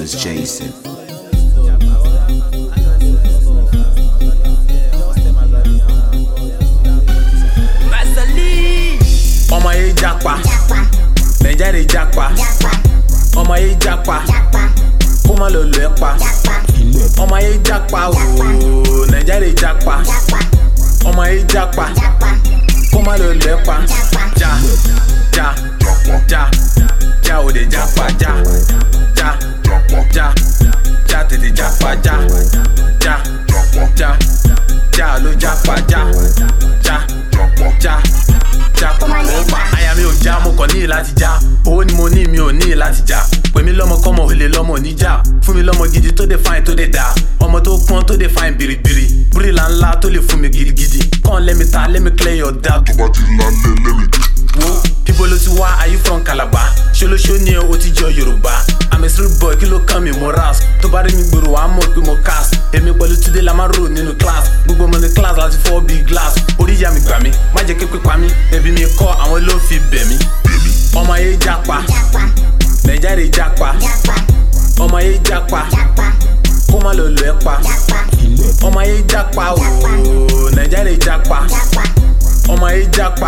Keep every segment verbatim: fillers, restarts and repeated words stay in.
was Jason. Ọmọ yìí japa, Naija dey japa. Ọmọ yìí japa, kó má lọ lọ ẹ pa. Ọmọ yìí japa ooo, Naija dey japa. Ọmọ yìí japa, kó má lọ lọ ẹ pa. Ja, ja, ja, ja o dey japa ja. Ja, ja, ja tètè japa ja. Ja, ja, ja ló japa ja. Ja, ja. Aya mi ò já, mo kàn ní láti já. Owó ni mo ní, mi ò ní láti já. Pè mí lọ́mọ kọ́mọ, olè lọ́mọ níjà. Fún mi lọ́mọ gidi tó dé fine tó dé dá. Ọmọ tó pọ́n tó dé fine biribiri. Búrìlà ńlá tó lè fún mi gidigidi. Kàn let me ta, let me clear your doubt. Tó bá ti lálẹ́ lẹ́mi. Wo ibo ló ti wá, are you from Calabar? Ṣolóṣó ni o ti jọ Yorùbá. I'm a street boy, kí ló kàn mí mo ras. Tó bá rí mi gbòòrò wàá mọ̀ pé mo cast. Èmi pẹ̀lú Túndé la máa rò nínú class. Gbogbo ọmọ ní class láti fọ́ big glass. Orí ìyá mi gbà mí, má jẹ́ képe pa mí. Ẹbí mi kọ́ àwọn ló fi bẹ̀ mí. Ọmọ yìí japa, Naija dey japa. Ọmọ yìí japa, kó má lọ lọ ẹ pa. Ọmọ yìí japa ooo, Naija dey japa. Ọmọ yìí japa,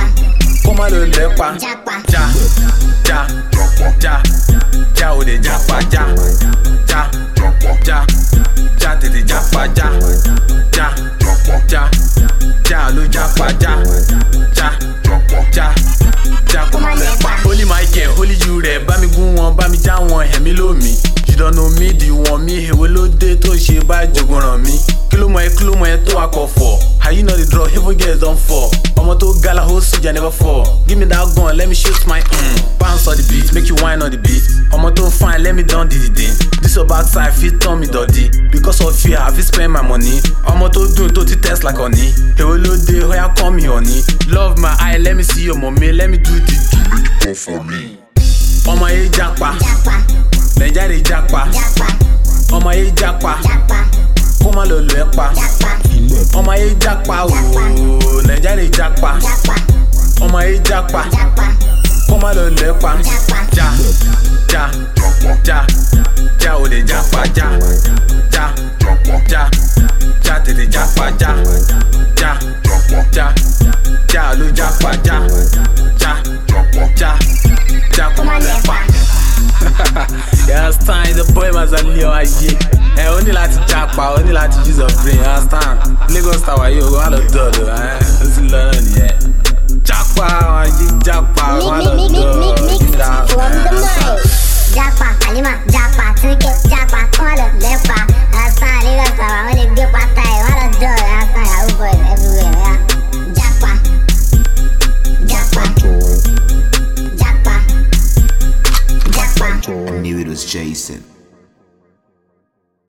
kó má lọ lọ ẹ pa. Ja, ja, ja, ja o dey japa ja. Ja, ja, ja tètè japa ja. Ja, ja, ja ló japa ja. Ja, ja, ja kó má lọ ẹ pa. Holy Michael, holy you rẹ̀ bá mi gún wọn, bá mi já wọn, ẹ̀mí ló mi. You don't know me, di wọn mi, èwe ló dé tó ṣe bá jogun ràn mí. Kí ló mọ ẹ, kí ló mọ ẹ tó akọ̀ fọ̀. How you know the draw, even girls don't fall. Ọmọ tó gala, ho suja never fall. Give me that gun, let me shoot my mm. Bounce on the beat, make you whine on the beat. Ọmọ tó fine, let me down did it. This your backside, fit turn me dirty. Because of fear, I fit spend my money. Ọmọ tó dùn tó ti test like honey. Èwe ló dé, ó yá call me honey. Love my eye, let me see your mommy, let me do the do. Make it pop for me. Ọmọ yìí japa, Naija dey japa. Ọmọ yìí japa, kó má lọ lọ ẹ pa. Ọmọ yìí japa ooo, Naija dey japa. Ọmọ yìí japa, kó má lọ lọ ẹ pa. Ja, ja, ja, ja o dey japa ja. Ja, ja, ja tètè japa ja. Ja, ja, ja ló japa ja. Ja, ja, ja kó má lọ ẹ pa. You understand? The boy must have lived a year. Ẹ o ní láti japa, o ní láti use your brain. You understand? Lagos tower yìí o wà lọ dọ̀dọ̀ ẹ̀ o sì lọ náà nìyẹn. Japa, wọ́n yí japa, wọ́n lọ dọ̀. Mix from the mind. Japa, Halima, japa, Tunke, japa, wọ́n lọ lẹ́pa. Understand? Lagos tower wọ́n lè gbé pátá ẹ̀, wọ́n lọ dọ̀. Understand? Yahoo boys everywhere. Yeah. Japa, japa, japa, japa. I knew it was Jason.